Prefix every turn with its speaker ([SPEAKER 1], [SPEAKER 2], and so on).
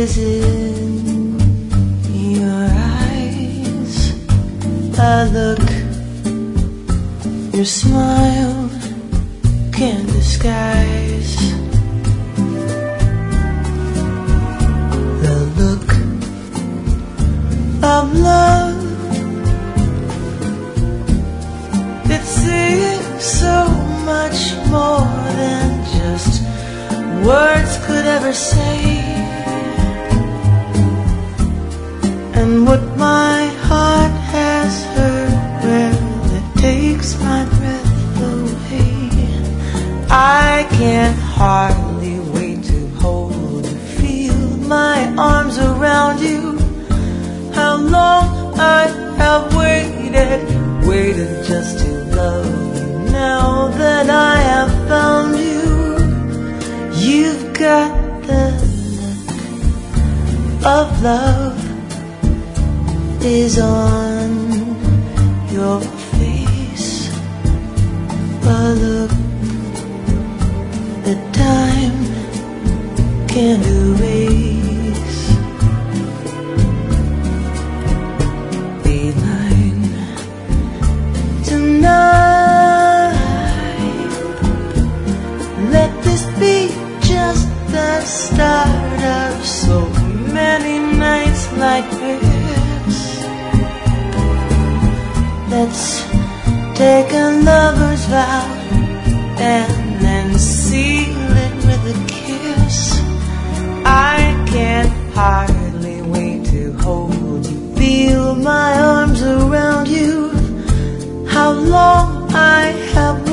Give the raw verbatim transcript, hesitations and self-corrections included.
[SPEAKER 1] is in your eyes. A look your smile can't disguise. The look of love that says so much more than just words could ever say. And what my heart has heard, well, it takes my breath away. I can't hardly wait to hold you, feel my arms around you. How long I have waited, waited just to love you. Now that I have found you, you've got the look of love is on your face. A look that time can't erase. Beeline tonight, let this be just the start of so many nights like this. Let's take a lover's vow and then seal it with a kiss. I can't hardly wait to hold you, feel my arms around you. How long I have